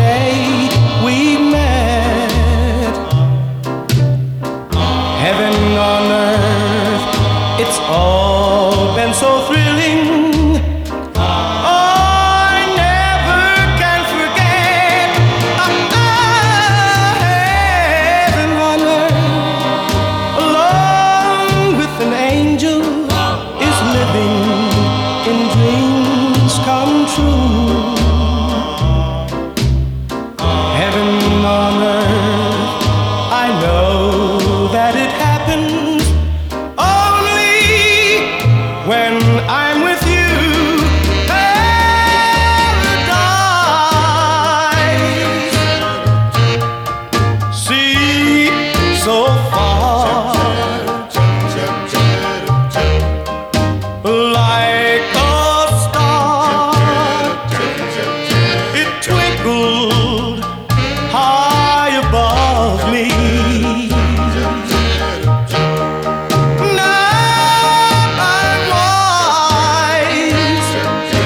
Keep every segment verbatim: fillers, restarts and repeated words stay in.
day we met. Heaven on earth, it's all been so thrilling. I never can forget. Ah, ah, heaven on earth, along with an angel, is living in dreams come true. Heaven on earth, I know that it happens only when I'm with you. Paradise, see so far, like a star, it twinkled high above me. Now I'm wise.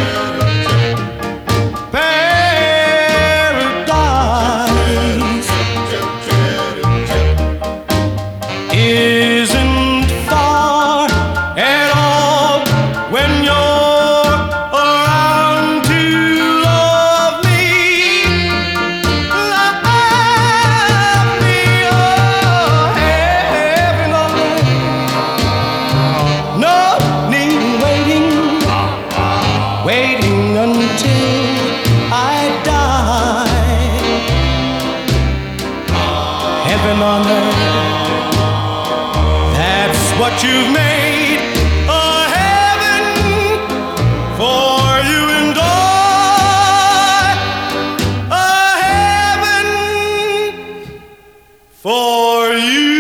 Paradise isn't far at all when you're around to love me. Love me, oh, heaven on earth. No need waiting, waiting until I die. Heaven on earth, that's what you've made, a heaven for you and I, a heaven for you.